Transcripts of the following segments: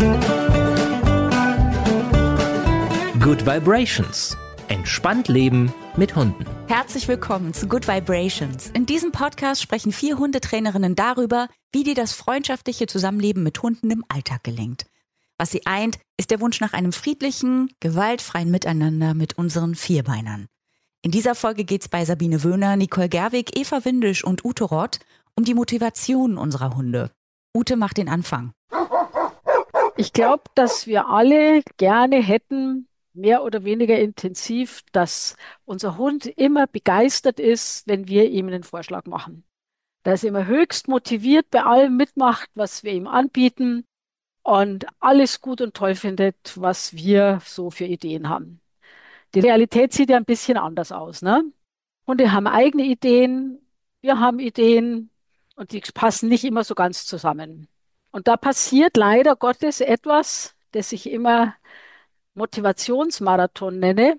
Good Vibrations. Entspannt leben mit Hunden. Herzlich willkommen zu Good Vibrations. In diesem Podcast sprechen 4 Hundetrainerinnen darüber, wie dir das freundschaftliche Zusammenleben mit Hunden im Alltag gelingt. Was sie eint, ist der Wunsch nach einem friedlichen, gewaltfreien Miteinander mit unseren Vierbeinern. In dieser Folge geht es bei Sabine Wöhner, Nicole Gerwig, Eva Windisch und Ute Rott um die Motivation unserer Hunde. Ute macht den Anfang. Ich glaube, dass wir alle gerne hätten, mehr oder weniger intensiv, dass unser Hund immer begeistert ist, wenn wir ihm einen Vorschlag machen. Dass er immer höchst motiviert bei allem mitmacht, was wir ihm anbieten und alles gut und toll findet, was wir so für Ideen haben. Die Realität sieht ja ein bisschen anders aus, ne? Hunde haben eigene Ideen, wir haben Ideen und die passen nicht immer so ganz zusammen. Und da passiert leider Gottes etwas, das ich immer Motivationsmarathon nenne.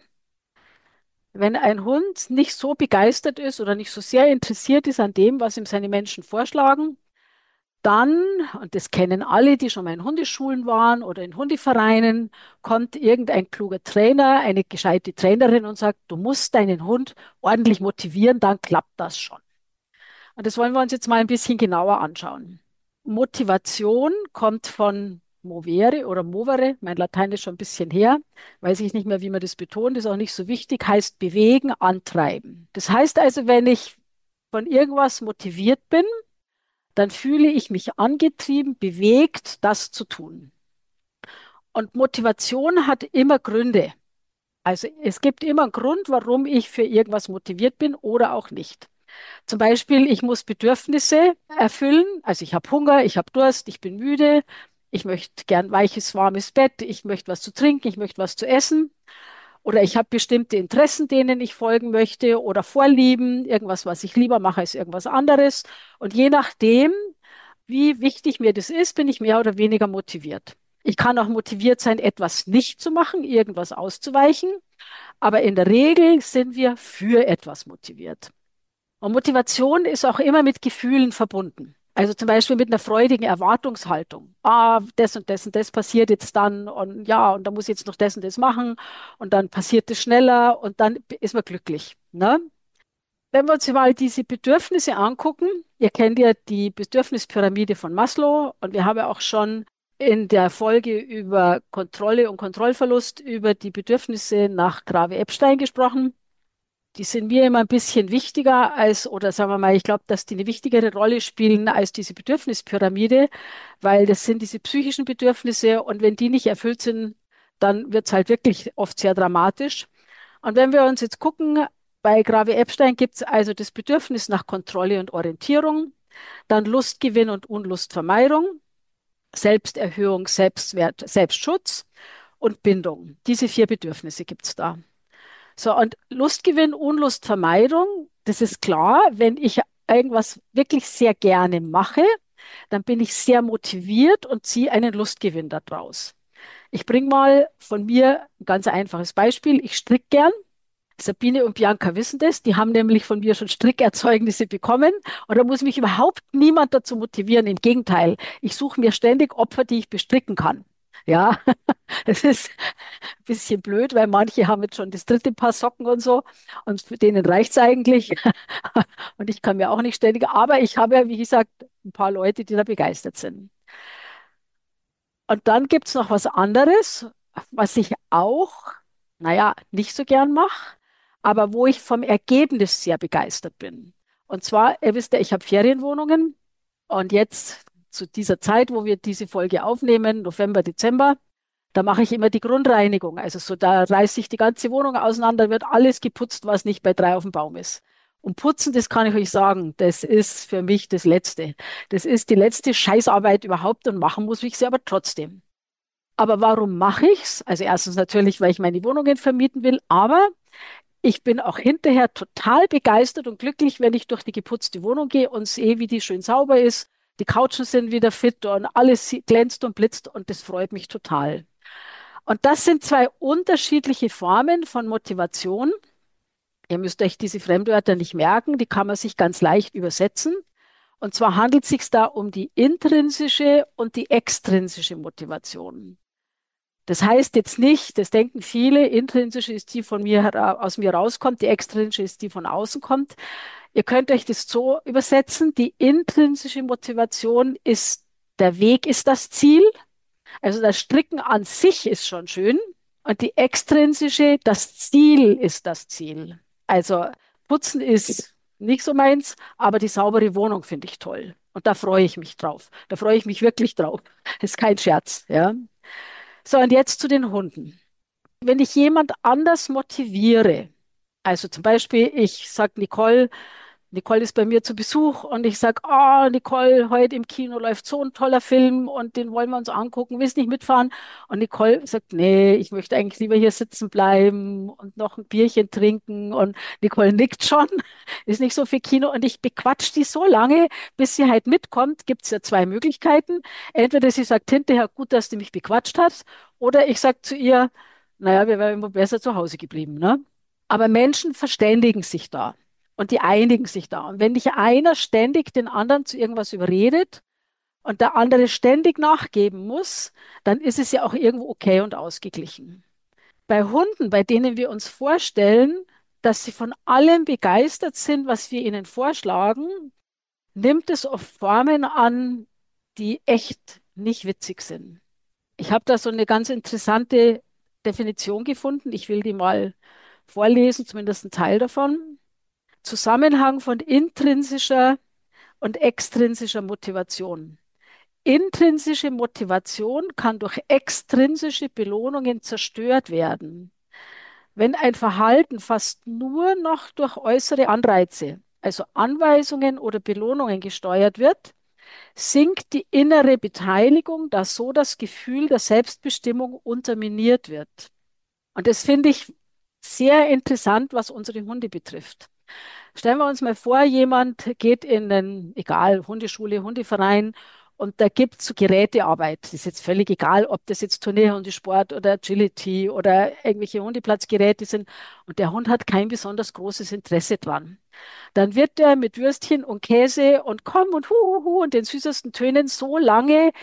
Wenn ein Hund nicht so begeistert ist oder nicht so sehr interessiert ist an dem, was ihm seine Menschen vorschlagen, dann, und das kennen alle, die schon mal in Hundeschulen waren oder in Hundevereinen, kommt irgendein kluger Trainer, eine gescheite Trainerin und sagt, du musst deinen Hund ordentlich motivieren, dann klappt das schon. Und das wollen wir uns jetzt mal ein bisschen genauer anschauen. Motivation kommt von movere oder movere, mein Latein ist schon ein bisschen her, weiß ich nicht mehr, wie man das betont, ist auch nicht so wichtig, heißt bewegen, antreiben. Das heißt also, wenn ich von irgendwas motiviert bin, dann fühle ich mich angetrieben, bewegt, das zu tun. Und Motivation hat immer Gründe. Also es gibt immer einen Grund, warum ich für irgendwas motiviert bin oder auch nicht. Zum Beispiel, ich muss Bedürfnisse erfüllen. Also ich habe Hunger, ich habe Durst, ich bin müde, ich möchte gern weiches, warmes Bett, ich möchte was zu trinken, ich möchte was zu essen. Oder ich habe bestimmte Interessen, denen ich folgen möchte oder Vorlieben, irgendwas, was ich lieber mache als irgendwas anderes. Und je nachdem, wie wichtig mir das ist, bin ich mehr oder weniger motiviert. Ich kann auch motiviert sein, etwas nicht zu machen, irgendwas auszuweichen. Aber in der Regel sind wir für etwas motiviert. Und Motivation ist auch immer mit Gefühlen verbunden. Also zum Beispiel mit einer freudigen Erwartungshaltung. Ah, das und das passiert jetzt dann und ja, und da muss ich jetzt noch das und das machen und dann passiert es schneller und dann ist man glücklich. Ne? Wenn wir uns mal diese Bedürfnisse angucken, ihr kennt ja die Bedürfnispyramide von Maslow und wir haben ja auch schon in der Folge über Kontrolle und Kontrollverlust über die Bedürfnisse nach Grave-Epstein gesprochen. Die sind mir immer ein bisschen wichtiger als, oder sagen wir mal, ich glaube, dass die eine wichtigere Rolle spielen als diese Bedürfnispyramide, weil das sind diese psychischen Bedürfnisse und wenn die nicht erfüllt sind, dann wird es halt wirklich oft sehr dramatisch. Und wenn wir uns jetzt gucken, bei Grave-Epstein gibt es also das Bedürfnis nach Kontrolle und Orientierung, dann Lustgewinn und Unlustvermeidung, Selbsterhöhung, Selbstwert, Selbstschutz und Bindung. Diese 4 Bedürfnisse gibt es da. So, und Lustgewinn, Unlustvermeidung, das ist klar, wenn ich irgendwas wirklich sehr gerne mache, dann bin ich sehr motiviert und ziehe einen Lustgewinn daraus. Ich bringe mal von mir ein ganz einfaches Beispiel. Ich stricke gern. Sabine und Bianca wissen das. Die haben nämlich von mir schon Strickerzeugnisse bekommen. Und da muss mich überhaupt niemand dazu motivieren. Im Gegenteil, ich suche mir ständig Opfer, die ich bestricken kann. Ja, es ist ein bisschen blöd, weil manche haben jetzt schon das 3. Paar Socken und so. Und für denen reicht es eigentlich. Und ich kann mir auch nicht ständig. Aber ich habe ja, wie gesagt, ein paar Leute, die da begeistert sind. Und dann gibt es noch was anderes, was ich auch, naja, nicht so gern mache, aber wo ich vom Ergebnis sehr begeistert bin. Und zwar, ihr wisst ja, ich habe Ferienwohnungen und jetzt zu dieser Zeit, wo wir diese Folge aufnehmen, November, Dezember, da mache ich immer die Grundreinigung. Also so, da reiße ich die ganze Wohnung auseinander, wird alles geputzt, was nicht bei 3 auf dem Baum ist. Und putzen, das kann ich euch sagen, das ist für mich das Letzte. Das ist die letzte Scheißarbeit überhaupt und machen muss ich sie aber trotzdem. Aber warum mache ich's? Also erstens natürlich, weil ich meine Wohnungen vermieten will, aber ich bin auch hinterher total begeistert und glücklich, wenn ich durch die geputzte Wohnung gehe und sehe, wie die schön sauber ist. Die Couchen sind wieder fit und alles glänzt und blitzt und das freut mich total. Und das sind 2 unterschiedliche Formen von Motivation. Ihr müsst euch diese Fremdwörter nicht merken, die kann man sich ganz leicht übersetzen. Und zwar handelt es sich da um die intrinsische und die extrinsische Motivation. Das heißt jetzt nicht, das denken viele, intrinsische ist die von mir aus mir rauskommt, die extrinsische ist die von außen kommt. Ihr könnt euch das so übersetzen, die intrinsische Motivation ist, der Weg ist das Ziel, also das Stricken an sich ist schon schön und die extrinsische, das Ziel ist das Ziel. Also Putzen ist nicht so meins, aber die saubere Wohnung finde ich toll. Und da freue ich mich drauf. Da freue ich mich wirklich drauf. Das ist kein Scherz, ja. So, und jetzt zu den Hunden. Wenn ich jemand anders motiviere, also zum Beispiel, ich sage Nicole ist bei mir zu Besuch und ich sage, Nicole, heute im Kino läuft so ein toller Film und den wollen wir uns angucken, willst nicht mitfahren? Und Nicole sagt, nee, ich möchte eigentlich lieber hier sitzen bleiben und noch ein Bierchen trinken. Und Nicole nickt schon, ist nicht so viel Kino. Und ich bequatsch die so lange, bis sie halt mitkommt. Gibt es ja zwei Möglichkeiten. Entweder sie sagt hinterher, gut, dass du mich bequatscht hast, oder ich sage zu ihr, naja, wir wären immer besser zu Hause geblieben, ne? Aber Menschen verständigen sich da und die einigen sich da. Und wenn nicht einer ständig den anderen zu irgendwas überredet und der andere ständig nachgeben muss, dann ist es ja auch irgendwo okay und ausgeglichen. Bei Hunden, bei denen wir uns vorstellen, dass sie von allem begeistert sind, was wir ihnen vorschlagen, nimmt es oft Formen an, die echt nicht witzig sind. Ich habe da so eine ganz interessante Definition gefunden. Ich will die mal vorlesen, zumindest einen Teil davon. Zusammenhang von intrinsischer und extrinsischer Motivation. Intrinsische Motivation kann durch extrinsische Belohnungen zerstört werden. Wenn ein Verhalten fast nur noch durch äußere Anreize, also Anweisungen oder Belohnungen gesteuert wird, sinkt die innere Beteiligung, da so das Gefühl der Selbstbestimmung unterminiert wird. Und das finde ich sehr interessant, was unsere Hunde betrifft. Stellen wir uns mal vor, jemand geht in einen, egal, Hundeschule, Hundeverein und da gibt es so Gerätearbeit. Das ist jetzt völlig egal, ob das jetzt Turnierhundesport oder Agility oder irgendwelche Hundeplatzgeräte sind und der Hund hat kein besonders großes Interesse dran. Dann wird er mit Würstchen und Käse und komm und hu, hu, hu und den süßesten Tönen so lange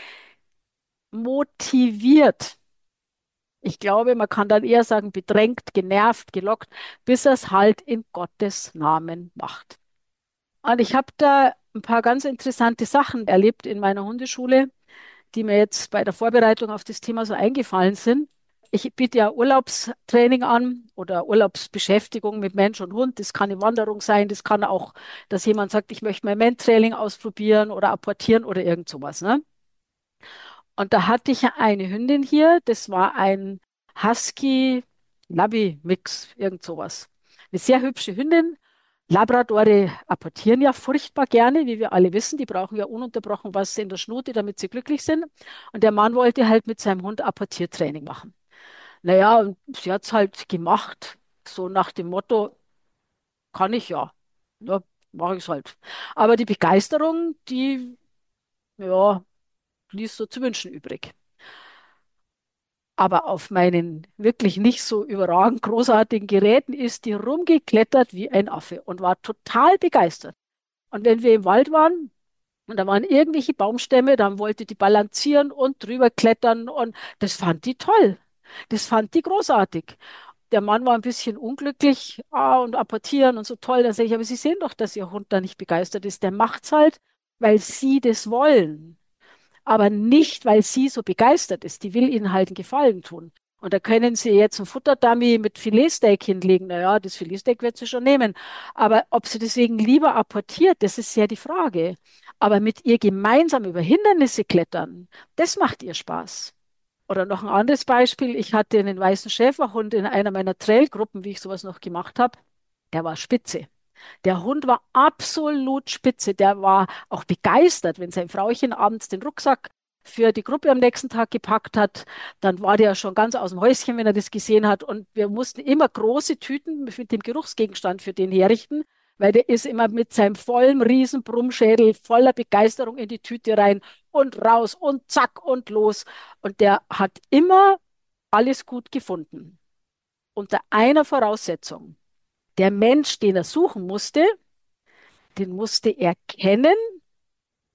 motiviert. Ich glaube, man kann dann eher sagen, bedrängt, genervt, gelockt, bis er es halt in Gottes Namen macht. Und ich habe da ein paar ganz interessante Sachen erlebt in meiner Hundeschule, die mir jetzt bei der Vorbereitung auf das Thema so eingefallen sind. Ich biete ja Urlaubstraining an oder Urlaubsbeschäftigung mit Mensch und Hund. Das kann eine Wanderung sein, das kann auch, dass jemand sagt, ich möchte mein Mentrailing ausprobieren oder apportieren oder irgend sowas, ne? Und da hatte ich eine Hündin hier, das war ein Husky-Labby-Mix, irgend sowas. Eine sehr hübsche Hündin. Labradore apportieren ja furchtbar gerne, wie wir alle wissen. Die brauchen ja ununterbrochen was in der Schnute, damit sie glücklich sind. Und der Mann wollte halt mit seinem Hund Apportiertraining machen. Naja, und sie hat es halt gemacht, so nach dem Motto, kann ich ja. Ja, mache ich es halt. Aber die Begeisterung, die, ja, ließ so zu wünschen übrig. Aber auf meinen wirklich nicht so überragend großartigen Geräten ist die rumgeklettert wie ein Affe und war total begeistert. Und wenn wir im Wald waren und da waren irgendwelche Baumstämme, dann wollte die balancieren und drüber klettern und das fand die toll. Das fand die großartig. Der Mann war ein bisschen unglücklich, und apportieren und so toll. Dann sage ich, aber Sie sehen doch, dass Ihr Hund da nicht begeistert ist. Der macht's halt, weil Sie das wollen, aber nicht, weil sie so begeistert ist. Die will ihnen halt einen Gefallen tun. Und da können sie jetzt ein Futterdummy mit Filetsteak hinlegen. Naja, das Filetsteak wird sie schon nehmen. Aber ob sie deswegen lieber apportiert, das ist ja die Frage. Aber mit ihr gemeinsam über Hindernisse klettern, das macht ihr Spaß. Oder noch ein anderes Beispiel. Ich hatte einen weißen Schäferhund in einer meiner Trailgruppen, wie ich sowas noch gemacht habe. Der war spitze. Der Hund war absolut spitze. Der war auch begeistert, wenn sein Frauchen abends den Rucksack für die Gruppe am nächsten Tag gepackt hat. Dann war der schon ganz aus dem Häuschen, wenn er das gesehen hat. Und wir mussten immer große Tüten mit dem Geruchsgegenstand für den herrichten, weil der ist immer mit seinem vollen Riesenbrummschädel voller Begeisterung in die Tüte rein und raus und zack und los. Und der hat immer alles gut gefunden. Unter einer Voraussetzung. Der Mensch, den er suchen musste, den musste er kennen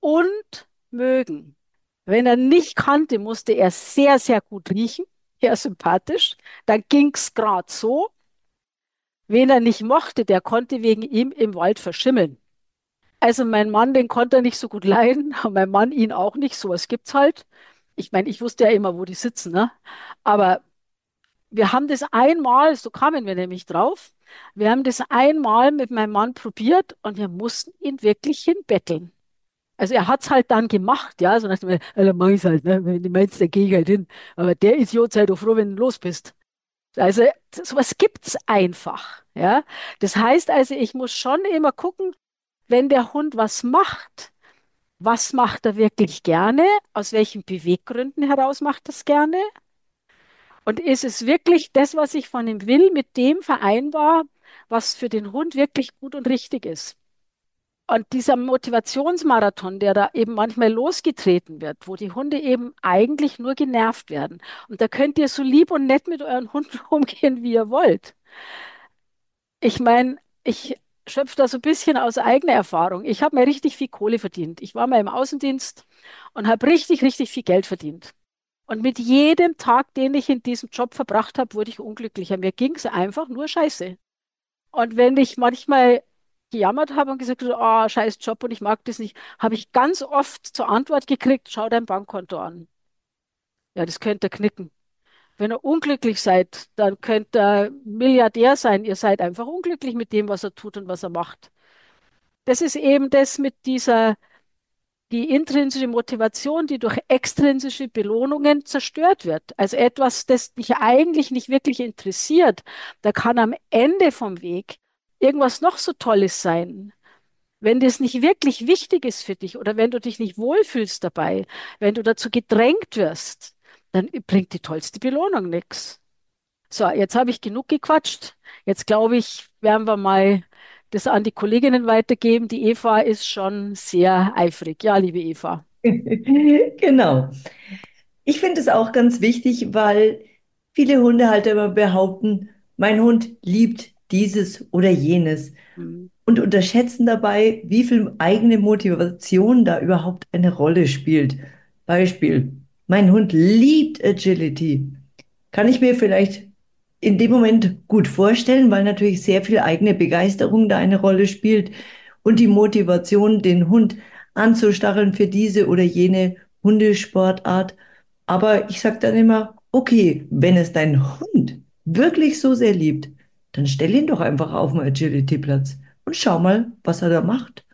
und mögen. Wenn er nicht kannte, musste er sehr, sehr gut riechen, sehr sympathisch. Dann ging's gerade so. Wen er nicht mochte, der konnte wegen ihm im Wald verschimmeln. Also mein Mann, den konnte er nicht so gut leiden, und mein Mann ihn auch nicht. Sowas gibt's halt. Ich meine, ich wusste ja immer, wo die sitzen, ne? Aber wir haben das einmal, so kamen wir nämlich drauf, wir haben das einmal mit meinem Mann probiert und wir mussten ihn wirklich hinbetteln. Also er hat's halt dann gemacht, ja, so nach dem, dann mach ich's halt, ne? Wenn du meinst, dann gehe ich halt hin. Aber der Idiot, sei doch froh, wenn du los bist. Also sowas gibt's einfach, ja. Das heißt also, ich muss schon immer gucken, wenn der Hund was macht er wirklich gerne? Aus welchen Beweggründen heraus macht er es gerne? Und ist es wirklich das, was ich von ihm will, mit dem vereinbar, was für den Hund wirklich gut und richtig ist? Und dieser Motivationsmarathon, der da eben manchmal losgetreten wird, wo die Hunde eben eigentlich nur genervt werden. Und da könnt ihr so lieb und nett mit euren Hunden umgehen, wie ihr wollt. Ich meine, ich schöpfe da so ein bisschen aus eigener Erfahrung. Ich habe mir richtig viel Kohle verdient. Ich war mal im Außendienst und habe richtig, richtig viel Geld verdient. Und mit jedem Tag, den ich in diesem Job verbracht habe, wurde ich unglücklicher. Mir ging es einfach nur scheiße. Und wenn ich manchmal gejammert habe und gesagt habe, oh, scheiß Job und ich mag das nicht, habe ich ganz oft zur Antwort gekriegt, schau dein Bankkonto an. Ja, das könnt ihr knicken. Wenn ihr unglücklich seid, dann könnt ihr Milliardär sein. Ihr seid einfach unglücklich mit dem, was er tut und was er macht. Das ist eben das mit die intrinsische Motivation, die durch extrinsische Belohnungen zerstört wird. Also etwas, das dich eigentlich nicht wirklich interessiert. Da kann am Ende vom Weg irgendwas noch so Tolles sein. Wenn das nicht wirklich wichtig ist für dich oder wenn du dich nicht wohlfühlst dabei, wenn du dazu gedrängt wirst, dann bringt die tollste Belohnung nichts. So, jetzt habe ich genug gequatscht. Jetzt glaube ich, werden wir mal das an die Kolleginnen weitergeben. Die Eva ist schon sehr eifrig. Ja, liebe Eva. Genau. Ich finde es auch ganz wichtig, weil viele Hundehalter immer behaupten, mein Hund liebt dieses oder jenes Hm. und unterschätzen dabei, wie viel eigene Motivation da überhaupt eine Rolle spielt. Beispiel, mein Hund liebt Agility. Kann ich mir vielleicht in dem Moment gut vorstellen, weil natürlich sehr viel eigene Begeisterung da eine Rolle spielt und die Motivation, den Hund anzustacheln für diese oder jene Hundesportart. Aber ich sage dann immer, okay, wenn es dein Hund wirklich so sehr liebt, dann stell ihn doch einfach auf den Agility-Platz und schau mal, was er da macht.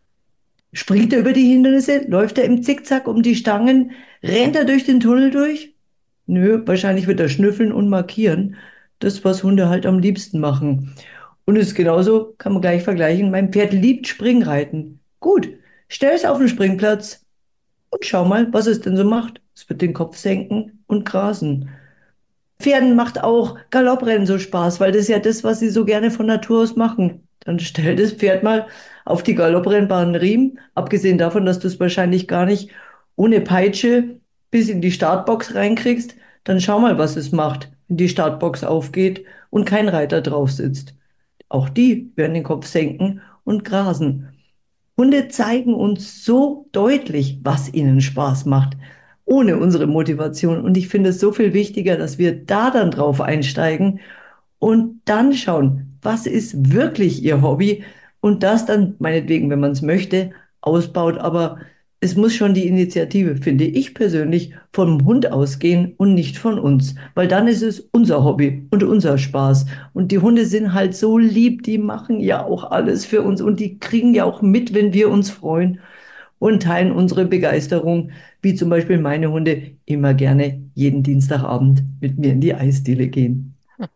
Springt er über die Hindernisse? Läuft er im Zickzack um die Stangen? Rennt er durch den Tunnel durch? Nö, wahrscheinlich wird er schnüffeln und markieren. Das, was Hunde halt am liebsten machen. Und es ist genauso, kann man gleich vergleichen. Mein Pferd liebt Springreiten. Gut, stell es auf den Springplatz und schau mal, was es denn so macht. Es wird den Kopf senken und grasen. Pferden macht auch Galopprennen so Spaß, weil das ist ja das, was sie so gerne von Natur aus machen. Dann stell das Pferd mal auf die Galopprennbahn Riemen, abgesehen davon, dass du es wahrscheinlich gar nicht ohne Peitsche bis in die Startbox reinkriegst, dann schau mal, was es macht, wenn die Startbox aufgeht und kein Reiter drauf sitzt. Auch die werden den Kopf senken und grasen. Hunde zeigen uns so deutlich, was ihnen Spaß macht, ohne unsere Motivation. Und ich finde es so viel wichtiger, dass wir da dann drauf einsteigen und dann schauen, was ist wirklich ihr Hobby und das dann meinetwegen, wenn man es möchte, ausbaut. Aber es muss schon die Initiative, finde ich persönlich, vom Hund ausgehen und nicht von uns, weil dann ist es unser Hobby und unser Spaß. Und die Hunde sind halt so lieb, die machen ja auch alles für uns und die kriegen ja auch mit, wenn wir uns freuen und teilen unsere Begeisterung, wie zum Beispiel meine Hunde immer gerne jeden Dienstagabend mit mir in die Eisdiele gehen.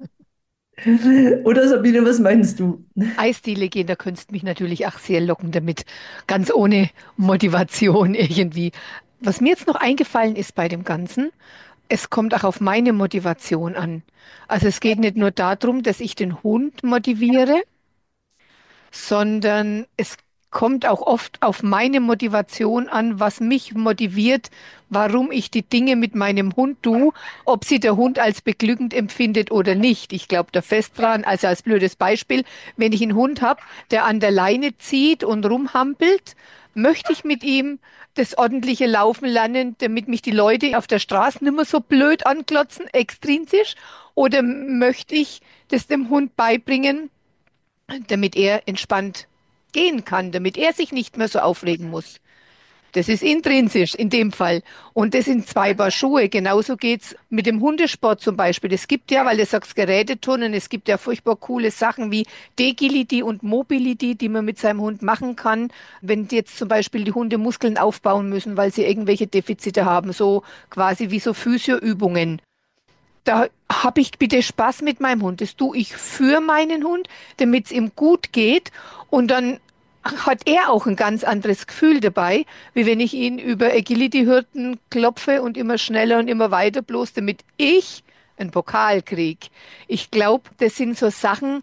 Oder Sabine, was meinst du? Eisdiele gehen, da könntest du mich natürlich auch sehr locken damit, ganz ohne Motivation irgendwie. Was mir jetzt noch eingefallen ist bei dem Ganzen, es kommt auch auf meine Motivation an. Also es geht nicht nur darum, dass ich den Hund motiviere, sondern es kommt auch oft auf meine Motivation an, was mich motiviert, warum ich die Dinge mit meinem Hund tue, ob sie der Hund als beglückend empfindet oder nicht. Ich glaube da fest dran, also als blödes Beispiel, wenn ich einen Hund habe, der an der Leine zieht und rumhampelt, möchte ich mit ihm das ordentliche Laufen lernen, damit mich die Leute auf der Straße nicht mehr so blöd anklotzen, extrinsisch, oder möchte ich das dem Hund beibringen, damit er entspannt gehen kann, damit er sich nicht mehr so aufregen muss. Das ist intrinsisch in dem Fall. Und das sind zwei Paar Schuhe. Genauso geht's mit dem Hundesport zum Beispiel. Es gibt ja, weil du sagst Geräteturnen, es gibt ja furchtbar coole Sachen wie Degility und Mobility, die man mit seinem Hund machen kann. Wenn jetzt zum Beispiel die Hunde Muskeln aufbauen müssen, weil sie irgendwelche Defizite haben, so quasi wie so Physioübungen. Da habe ich bitte Spaß mit meinem Hund. Das tue ich für meinen Hund, damit es ihm gut geht. Und dann hat er auch ein ganz anderes Gefühl dabei, wie wenn ich ihn über Agility-Hürden klopfe und immer schneller und immer weiter, bloß damit ich einen Pokal kriege. Ich glaube, das sind so Sachen,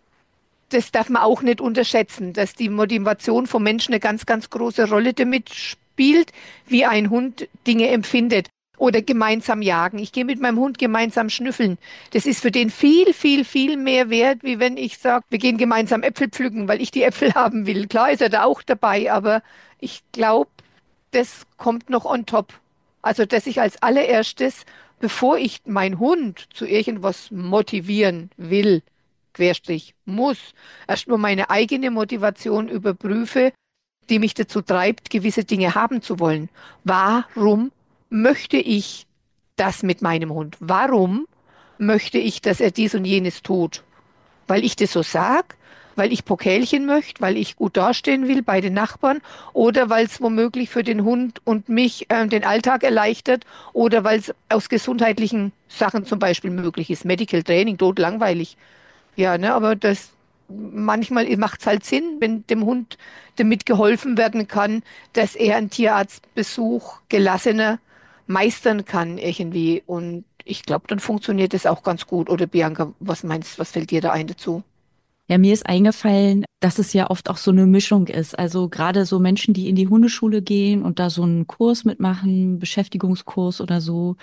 das darf man auch nicht unterschätzen, dass die Motivation vom Menschen eine ganz, ganz große Rolle damit spielt, wie ein Hund Dinge empfindet. Oder gemeinsam jagen. Ich gehe mit meinem Hund gemeinsam schnüffeln. Das ist für den viel, viel, viel mehr wert, wie wenn ich sage, wir gehen gemeinsam Äpfel pflücken, weil ich die Äpfel haben will. Klar ist er da auch dabei, aber ich glaube, das kommt noch on top. Also, dass ich als allererstes, bevor ich meinen Hund zu irgendwas motivieren will, Querstrich muss, erstmal meine eigene Motivation überprüfe, die mich dazu treibt, gewisse Dinge haben zu wollen. Warum möchte ich das mit meinem Hund? Warum möchte ich, dass er dies und jenes tut? Weil ich das so sag? Weil ich Pokaelchen möchte? Weil ich gut dastehen will bei den Nachbarn? Oder weil es womöglich für den Hund und mich den Alltag erleichtert? Oder weil es aus gesundheitlichen Sachen zum Beispiel möglich ist? Medical Training, totlangweilig. Ja, ne, aber das manchmal macht es halt Sinn, wenn dem Hund damit geholfen werden kann, dass er einen Tierarztbesuch gelassener meistern kann irgendwie. Und ich glaube, dann funktioniert das auch ganz gut. Oder Bianca, was meinst, was fällt dir da ein dazu? Ja, mir ist eingefallen, dass es ja oft auch so eine Mischung ist. Also gerade so Menschen, die in die Hundeschule gehen und da so einen Kurs mitmachen, Beschäftigungskurs oder so,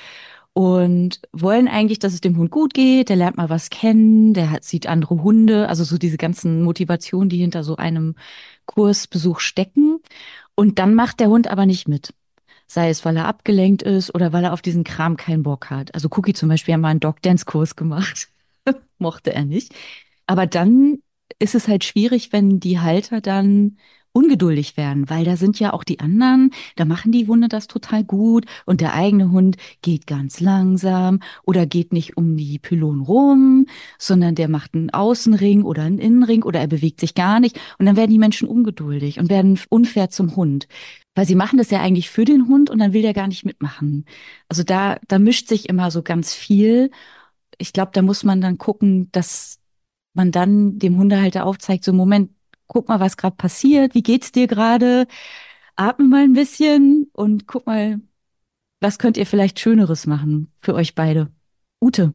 und wollen eigentlich, dass es dem Hund gut geht. Der lernt mal was kennen, sieht andere Hunde, also so diese ganzen Motivationen, die hinter so einem Kursbesuch stecken. Und dann macht der Hund aber nicht mit. Sei es, weil er abgelenkt ist oder weil er auf diesen Kram keinen Bock hat. Also Cookie zum Beispiel hat mal einen Dog-Dance-Kurs gemacht. Mochte er nicht. Aber dann ist es halt schwierig, wenn die Halter dann ungeduldig werden, weil da sind ja auch die anderen, da machen die Hunde das total gut und der eigene Hund geht ganz langsam oder geht nicht um die Pylonen rum, sondern der macht einen Außenring oder einen Innenring oder er bewegt sich gar nicht und dann werden die Menschen ungeduldig und werden unfair zum Hund. Weil sie machen das ja eigentlich für den Hund und dann will der gar nicht mitmachen. Also da mischt sich immer so ganz viel. Ich glaube, da muss man dann gucken, dass man dann dem Hundehalter aufzeigt, so Moment, guck mal, was gerade passiert, wie geht's dir gerade? Atme mal ein bisschen und guck mal, was könnt ihr vielleicht Schöneres machen für euch beide? Ute.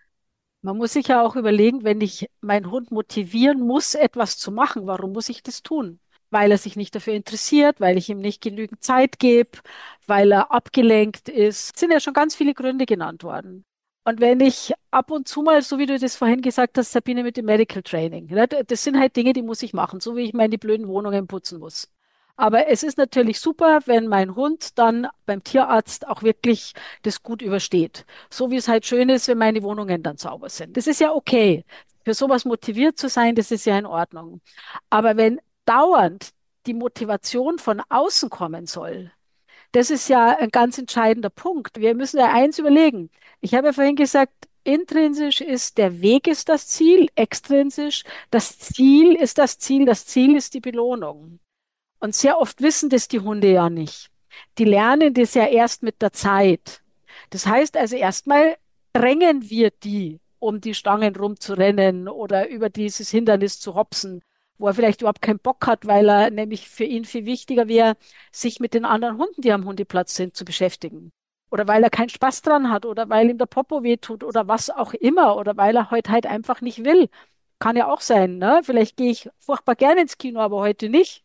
Man muss sich ja auch überlegen, wenn ich meinen Hund motivieren muss, etwas zu machen, warum muss ich das tun? Weil er sich nicht dafür interessiert, weil ich ihm nicht genügend Zeit gebe, weil er abgelenkt ist. Es sind ja schon ganz viele Gründe genannt worden. Und wenn ich ab und zu mal, so wie du das vorhin gesagt hast, Sabine, mit dem Medical Training, ne, das sind halt Dinge, die muss ich machen, so wie ich meine blöden Wohnungen putzen muss. Aber es ist natürlich super, wenn mein Hund dann beim Tierarzt auch wirklich das gut übersteht. So wie es halt schön ist, wenn meine Wohnungen dann sauber sind. Das ist ja okay. Für sowas motiviert zu sein, das ist ja in Ordnung. Aber wenn dauernd die Motivation von außen kommen soll, das ist ja ein ganz entscheidender Punkt. Wir müssen ja eins überlegen. Ich habe ja vorhin gesagt, intrinsisch ist der Weg ist das Ziel, extrinsisch das Ziel ist das Ziel ist die Belohnung. Und sehr oft wissen das die Hunde ja nicht. Die lernen das ja erst mit der Zeit. Das heißt also erstmal drängen wir die, um die Stangen rumzurennen oder über dieses Hindernis zu hopsen, wo er vielleicht überhaupt keinen Bock hat, weil er nämlich für ihn viel wichtiger wäre, sich mit den anderen Hunden, die am Hundeplatz sind, zu beschäftigen. Oder weil er keinen Spaß dran hat oder weil ihm der Popo wehtut oder was auch immer oder weil er heute halt einfach nicht will. Kann ja auch sein, ne? Vielleicht gehe ich furchtbar gerne ins Kino, aber heute nicht.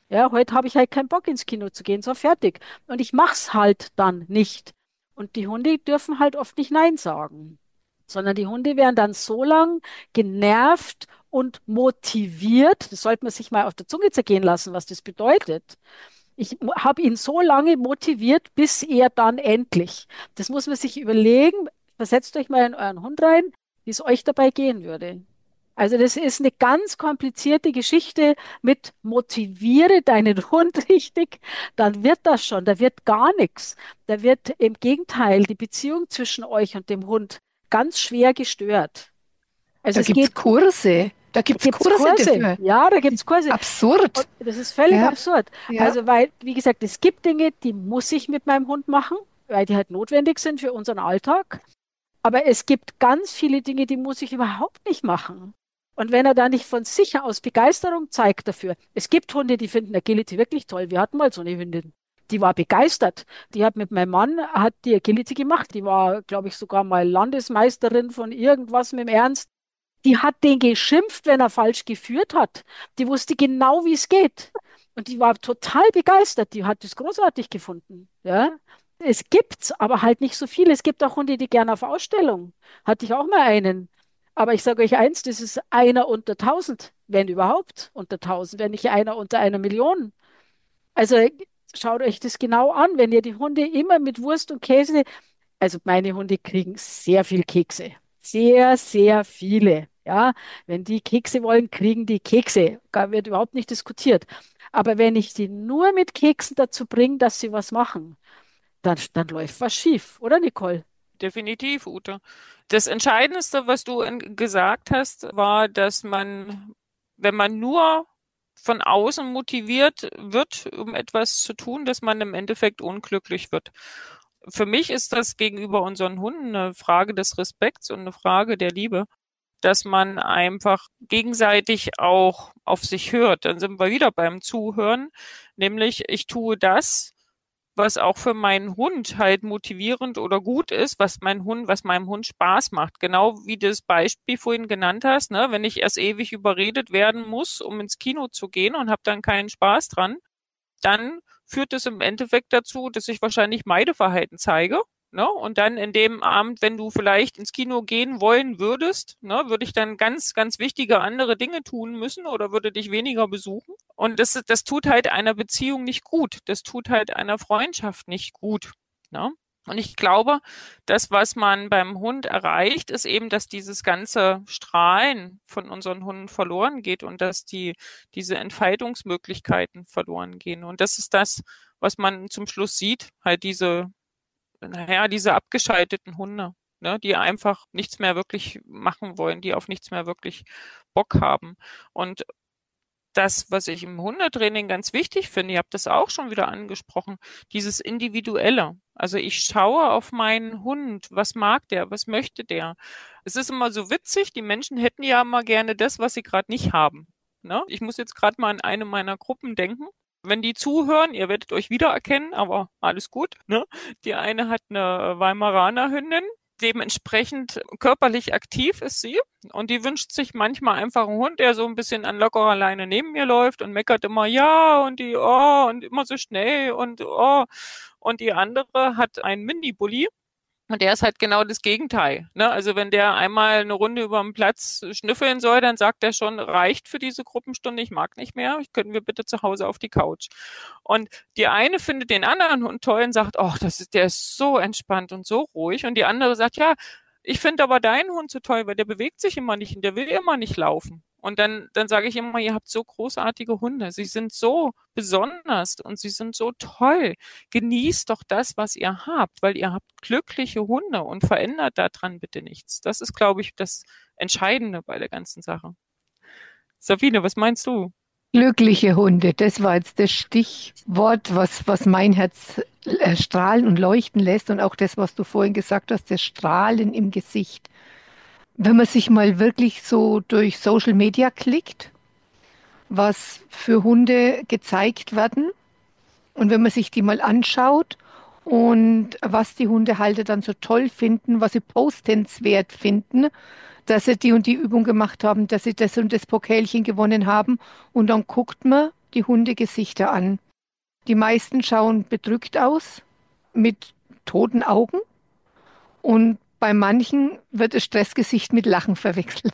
Ja, heute habe ich halt keinen Bock ins Kino zu gehen, so fertig. Und ich mach's halt dann nicht. Und die Hunde dürfen halt oft nicht Nein sagen, sondern die Hunde werden dann so lang genervt und motiviert. Das sollte man sich mal auf der Zunge zergehen lassen, was das bedeutet. Ich habe ihn so lange motiviert, bis er dann endlich. Das muss man sich überlegen. Versetzt euch mal in euren Hund rein, wie es euch dabei gehen würde. Also das ist eine ganz komplizierte Geschichte mit motiviere deinen Hund richtig, dann wird das schon, da wird gar nichts. Da wird im Gegenteil die Beziehung zwischen euch und dem Hund ganz schwer gestört. Also Da es gibt es geht, Kurse. Da da gibt es gibt es Kurse Kurse, dafür. ja, da gibt es Kurse. Und Absurd. das ist völlig Ja, absurd. ja. Also weil, wie gesagt, es gibt Dinge, die muss ich mit meinem Hund machen, weil die halt notwendig sind für unseren Alltag. Aber es gibt ganz viele Dinge, die muss ich überhaupt nicht machen. Und wenn er da nicht von sich aus Begeisterung zeigt dafür, es gibt Hunde, die finden Agility wirklich toll. Wir hatten mal so eine Hündin, die war begeistert. Die hat mit meinem Mann, hat die Agility gemacht. Die war, glaube ich, sogar mal Landesmeisterin von irgendwas mit dem Ernst. Die hat den geschimpft, wenn er falsch geführt hat. Die wusste genau, wie es geht. Und die war total begeistert. Die hat es großartig gefunden. Ja? Es gibt's, aber halt nicht so viele. Es gibt auch Hunde, die gerne auf Ausstellung. Hatte ich auch mal einen. Aber ich sage euch eins, das ist einer unter 1000, wenn überhaupt unter 1000, wenn nicht einer unter 1 Million. Also schaut euch das genau an, wenn ihr die Hunde immer mit Wurst und Käse, also meine Hunde kriegen sehr viel Kekse. Sehr, sehr viele. Ja, wenn die Kekse wollen, kriegen die Kekse. Da wird überhaupt nicht diskutiert. Aber wenn ich die nur mit Keksen dazu bringe, dass sie was machen, dann läuft was schief, oder Nicole? Definitiv, Ute. Das Entscheidendste, was du gesagt hast, war, dass man, wenn man nur von außen motiviert wird, um etwas zu tun, dass man im Endeffekt unglücklich wird. Für mich ist das gegenüber unseren Hunden eine Frage des Respekts und eine Frage der Liebe, dass man einfach gegenseitig auch auf sich hört. Dann sind wir wieder beim Zuhören, nämlich ich tue das, was auch für meinen Hund halt motivierend oder gut ist, was meinem Hund Spaß macht. Genau wie das Beispiel vorhin genannt hast, ne? Wenn ich erst ewig überredet werden muss, um ins Kino zu gehen und habe dann keinen Spaß dran, dann führt es im Endeffekt dazu, dass ich wahrscheinlich Meideverhalten zeige. Ne? Und dann in dem Abend, wenn du vielleicht ins Kino gehen wollen würdest, ne, würde ich dann ganz, ganz wichtige andere Dinge tun müssen oder würde dich weniger besuchen. Und das tut halt einer Beziehung nicht gut. Das tut halt einer Freundschaft nicht gut. Ne? Und ich glaube, das, was man beim Hund erreicht, ist eben, dass dieses ganze Strahlen von unseren Hunden verloren geht und dass diese Entfaltungsmöglichkeiten verloren gehen. Und das ist das, was man zum Schluss sieht, halt diese abgeschalteten Hunde, ne, die einfach nichts mehr wirklich machen wollen, die auf nichts mehr wirklich Bock haben. Und das, was ich im Hundetraining ganz wichtig finde, ihr habt das auch schon wieder angesprochen, dieses Individuelle. Also ich schaue auf meinen Hund, was mag der, was möchte der. Es ist immer so witzig, die Menschen hätten ja immer gerne das, was sie gerade nicht haben. Ne? Ich muss jetzt gerade mal an eine meiner Gruppen denken. Wenn die zuhören, ihr werdet euch wiedererkennen, aber alles gut. Ne? Die eine hat eine Weimaraner Hündin, dementsprechend körperlich aktiv ist sie und die wünscht sich manchmal einfach einen Hund, der so ein bisschen an lockerer Leine neben mir läuft und meckert immer ja und die oh und immer so schnell und oh und die andere hat einen Mini-Bully. Und der ist halt genau das Gegenteil. Ne? Also wenn der einmal eine Runde über den Platz schnüffeln soll, dann sagt er schon, reicht für diese Gruppenstunde, ich mag nicht mehr, können wir bitte zu Hause auf die Couch. Und die eine findet den anderen Hund toll und sagt, oh, der ist so entspannt und so ruhig. Und die andere sagt, ja, ich finde aber deinen Hund so toll, weil der bewegt sich immer nicht und der will immer nicht laufen. Und dann sage ich immer, ihr habt so großartige Hunde. Sie sind so besonders und sie sind so toll. Genießt doch das, was ihr habt, weil ihr habt glückliche Hunde und verändert daran bitte nichts. Das ist, glaube ich, das Entscheidende bei der ganzen Sache. Sabine, was meinst du? Glückliche Hunde, das war jetzt das Stichwort, was mein Herz strahlen und leuchten lässt und auch das, was du vorhin gesagt hast, das Strahlen im Gesicht. Wenn man sich mal wirklich so durch Social Media klickt, was für Hunde gezeigt werden und wenn man sich die mal anschaut und was die Hundehalter dann so toll finden, was sie postenswert finden, dass sie die und die Übung gemacht haben, dass sie das und das Pokalchen gewonnen haben und dann guckt man die Hundegesichter an. Die meisten schauen bedrückt aus, mit toten Augen und bei manchen wird das Stressgesicht mit Lachen verwechselt.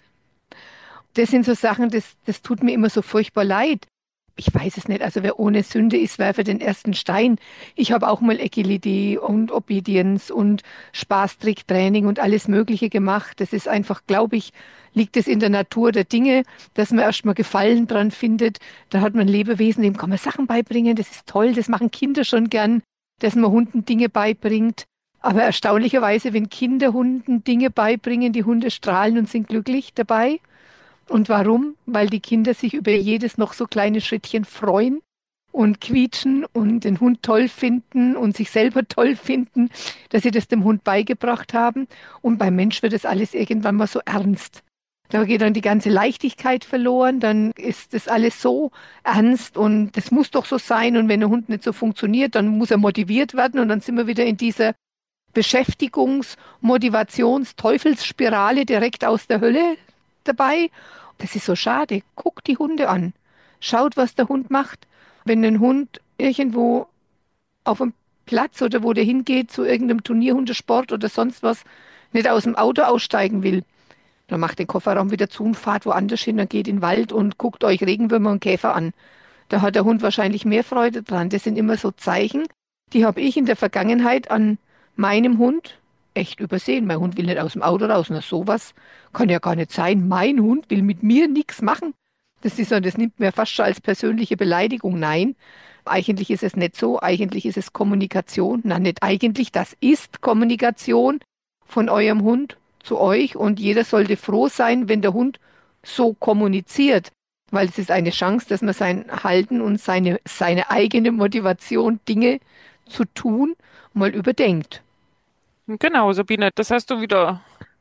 Das sind so Sachen, das tut mir immer so furchtbar leid. Ich weiß es nicht, also wer ohne Sünde ist, werfe den ersten Stein. Ich habe auch mal Agility und Obedience und Spaßtricktraining und alles Mögliche gemacht. Das ist einfach, glaube ich, liegt es in der Natur der Dinge, dass man erstmal Gefallen dran findet. Da hat man Lebewesen, dem kann man Sachen beibringen. Das ist toll, das machen Kinder schon gern, dass man Hunden Dinge beibringt. Aber erstaunlicherweise, wenn Kinder Hunden Dinge beibringen, die Hunde strahlen und sind glücklich dabei. Und warum? Weil die Kinder sich über jedes noch so kleine Schrittchen freuen und quietschen und den Hund toll finden und sich selber toll finden, dass sie das dem Hund beigebracht haben. Und beim Mensch wird das alles irgendwann mal so ernst. Da geht dann die ganze Leichtigkeit verloren, dann ist das alles so ernst und das muss doch so sein. Und wenn der Hund nicht so funktioniert, dann muss er motiviert werden und dann sind wir wieder in dieser Beschäftigungs-, Motivations-, Teufelsspirale direkt aus der Hölle dabei. Das ist so schade. Guckt die Hunde an. Schaut, was der Hund macht. Wenn ein Hund irgendwo auf dem Platz oder wo der hingeht, zu irgendeinem Turnierhundesport oder sonst was, nicht aus dem Auto aussteigen will, dann macht den Kofferraum wieder zu und fahrt woanders hin, dann geht in den Wald und guckt euch Regenwürmer und Käfer an. Da hat der Hund wahrscheinlich mehr Freude dran. Das sind immer so Zeichen, die habe ich in der Vergangenheit an meinem Hund echt übersehen. Mein Hund will nicht aus dem Auto raus. Na, sowas kann ja gar nicht sein. Mein Hund will mit mir nichts machen. Das nimmt mir fast schon als persönliche Beleidigung. Nein, eigentlich ist es nicht so. Eigentlich ist es Kommunikation. Na, nicht eigentlich, das ist Kommunikation von eurem Hund zu euch. Und jeder sollte froh sein, wenn der Hund so kommuniziert. Weil es ist eine Chance, dass man sein Halten und seine eigene Motivation, Dinge zu tun, mal überdenkt. Genau, Sabine, das hast du wieder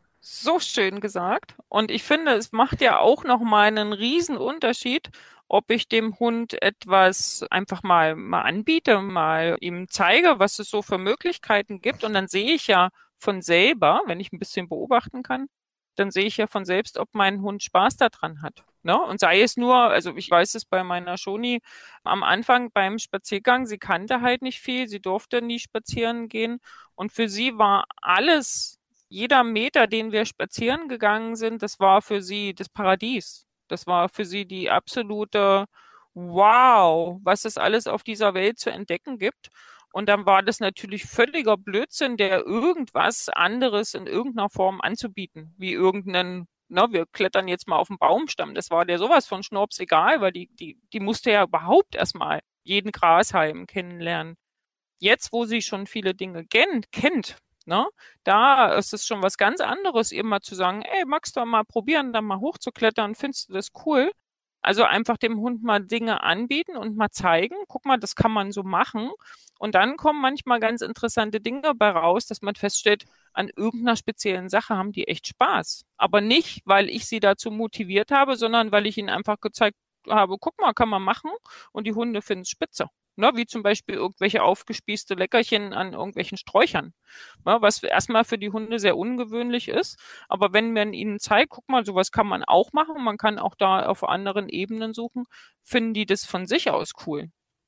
so schön gesagt. Und ich finde, es macht ja auch noch mal einen riesen Unterschied, ob ich dem Hund etwas einfach mal anbiete, mal ihm zeige, was es so für Möglichkeiten gibt. Und dann sehe ich ja von selber, wenn ich ein bisschen beobachten kann, dann sehe ich ja von selbst, ob mein Hund Spaß daran hat. Ne? Und sei es nur, also ich weiß es bei meiner Shoni am Anfang beim Spaziergang, sie kannte halt nicht viel, sie durfte nie spazieren gehen. Und für sie war alles, jeder Meter, den wir spazieren gegangen sind, das war für sie das Paradies. Das war für sie die absolute Wow, was es alles auf dieser Welt zu entdecken gibt. Und dann war das natürlich völliger Blödsinn, der irgendwas anderes in irgendeiner Form anzubieten, wie irgendeinen, wir klettern jetzt mal auf den Baumstamm. Das war der sowas von Schnorps egal, weil die musste ja überhaupt erstmal jeden Grashalm kennenlernen. Jetzt, wo sie schon viele Dinge kennt, ne, da ist es schon was ganz anderes, eben mal zu sagen, ey, magst du mal probieren, da mal hochzuklettern, findest du das cool? Also einfach dem Hund mal Dinge anbieten und mal zeigen, guck mal, das kann man so machen. Und dann kommen manchmal ganz interessante Dinge dabei raus, dass man feststellt, an irgendeiner speziellen Sache haben die echt Spaß. Aber nicht, weil ich sie dazu motiviert habe, sondern weil ich ihnen einfach gezeigt habe, guck mal, kann man machen. Und die Hunde finden es spitze. Ne, wie zum Beispiel irgendwelche aufgespießte Leckerchen an irgendwelchen Sträuchern, ne, was erstmal für die Hunde sehr ungewöhnlich ist. Aber wenn man ihnen zeigt, guck mal, sowas kann man auch machen, man kann auch da auf anderen Ebenen suchen, finden die das von sich aus cool.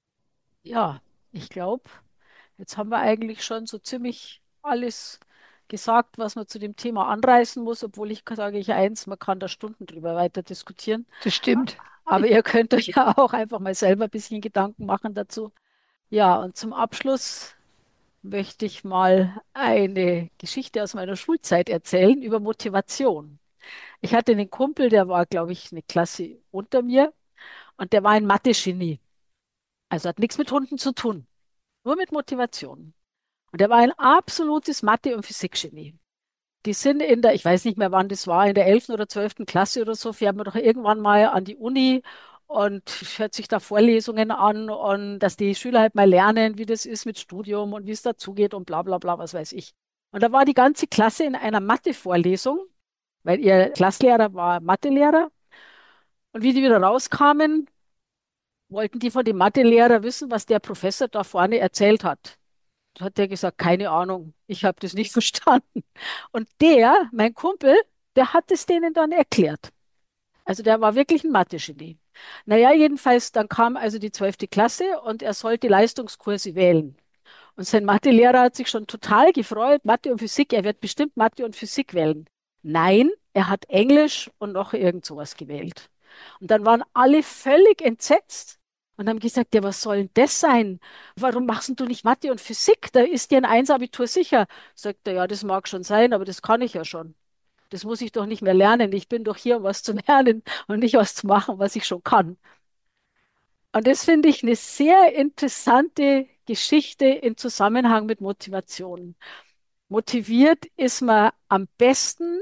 Ja, ich glaube, jetzt haben wir eigentlich schon so ziemlich alles gesagt, was man zu dem Thema anreißen muss, obwohl ich sage ich eins, man kann da Stunden drüber weiter diskutieren. Das stimmt. Aber ihr könnt euch ja auch einfach mal selber ein bisschen Gedanken machen dazu. Ja, und zum Abschluss möchte ich mal eine Geschichte aus meiner Schulzeit erzählen über Motivation. Ich hatte einen Kumpel, der war, glaube ich, eine Klasse unter mir und der war ein Mathe-Genie. Also hat nichts mit Hunden zu tun, nur mit Motivation. Und er war ein absolutes Mathe- und Physikgenie. Die sind ich weiß nicht mehr, wann das war, in der 11. oder 12. Klasse oder so, fährt man doch irgendwann mal an die Uni und hört sich da Vorlesungen an und dass die Schüler halt mal lernen, wie das ist mit Studium und wie es dazugeht und bla bla bla, was weiß ich. Und da war die ganze Klasse in einer Mathe-Vorlesung, weil ihr Klasslehrer war Mathelehrer. Und wie die wieder rauskamen, wollten die von dem Mathelehrer wissen, was der Professor da vorne erzählt hat. Da hat der gesagt, keine Ahnung, ich habe das nicht verstanden. Und mein Kumpel, der hat es denen dann erklärt. Also der war wirklich ein Mathe-Genie. Naja, jedenfalls, dann kam also die 12. Klasse und er sollte Leistungskurse wählen. Und sein Mathelehrer hat sich schon total gefreut, Mathe und Physik, er wird bestimmt Mathe und Physik wählen. Nein, er hat Englisch und noch irgend sowas gewählt. Und dann waren alle völlig entsetzt und haben gesagt, ja, was soll denn das sein? Warum machst denn du nicht Mathe und Physik? Da ist dir ein 1-Abitur sicher. Sagt er, ja, das mag schon sein, aber das kann ich ja schon. Das muss ich doch nicht mehr lernen. Ich bin doch hier, um was zu lernen und nicht was zu machen, was ich schon kann. Und das finde ich eine sehr interessante Geschichte im Zusammenhang mit Motivation. Motiviert ist man am besten,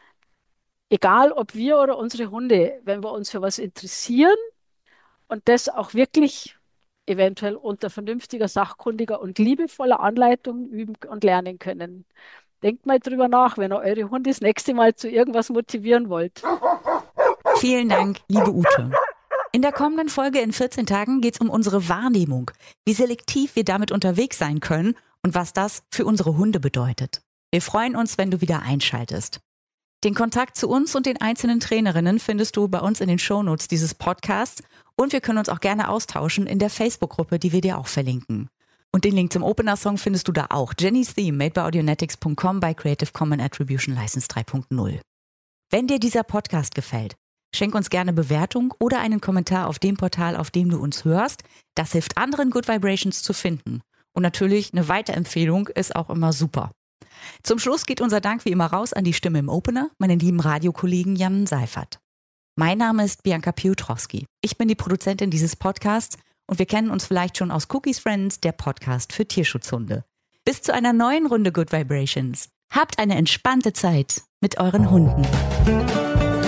egal ob wir oder unsere Hunde, wenn wir uns für was interessieren und das auch wirklich eventuell unter vernünftiger, sachkundiger und liebevoller Anleitung üben und lernen können. Denkt mal drüber nach, wenn ihr eure Hunde das nächste Mal zu irgendwas motivieren wollt. Vielen Dank, liebe Ute. In der kommenden Folge in 14 Tagen geht es um unsere Wahrnehmung, wie selektiv wir damit unterwegs sein können und was das für unsere Hunde bedeutet. Wir freuen uns, wenn du wieder einschaltest. Den Kontakt zu uns und den einzelnen Trainerinnen findest du bei uns in den Shownotes dieses Podcasts und wir können uns auch gerne austauschen in der Facebook-Gruppe, die wir dir auch verlinken. Und den Link zum Opener-Song findest du da auch. Jenny's Theme, made by Audionetics.com bei Creative Commons Attribution License 3.0. Wenn dir dieser Podcast gefällt, schenk uns gerne Bewertung oder einen Kommentar auf dem Portal, auf dem du uns hörst. Das hilft anderen, Good Vibrations zu finden. Und natürlich eine Weiterempfehlung ist auch immer super. Zum Schluss geht unser Dank wie immer raus an die Stimme im Opener, meinen lieben Radiokollegen Jan Seifert. Mein Name ist Bianca Piotrowski. Ich bin die Produzentin dieses Podcasts und wir kennen uns vielleicht schon aus Cookies Friends, der Podcast für Tierschutzhunde. Bis zu einer neuen Runde Good Vibrations. Habt eine entspannte Zeit mit euren Hunden.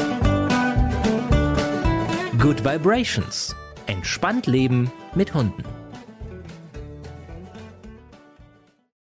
Good Vibrations. Entspannt leben mit Hunden.